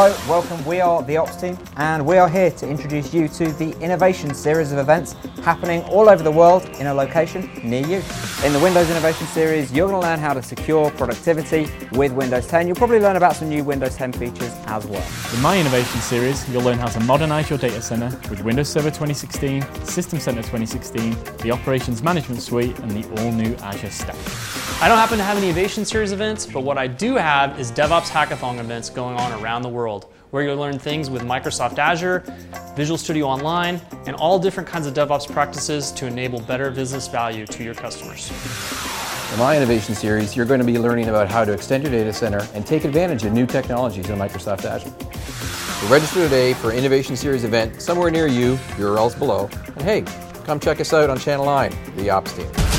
Hello, welcome. We are the Ops team and we are here to introduce you to the Innovation Series of events happening all over the world in a location near you. In the Windows Innovation Series, you're going to learn how to secure productivity with Windows 10. You'll probably learn about some new Windows 10 features as well. In my Innovation Series, you'll learn how to modernize your data center with Windows Server 2016, System Center 2016, the Operations Management Suite, and the all-new Azure Stack. I don't happen to have any Innovation Series events, but what I do have is DevOps Hackathon events going on around the world, where you'll learn things with Microsoft Azure, Visual Studio Online, and all different kinds of DevOps practices to enable better business value to your customers. In my Innovation Series, you're going to be learning about how to extend your data center and take advantage of new technologies in Microsoft Azure. So register today for Innovation Series event somewhere near you, URLs below, and hey, come check us out on Channel 9, the Ops team.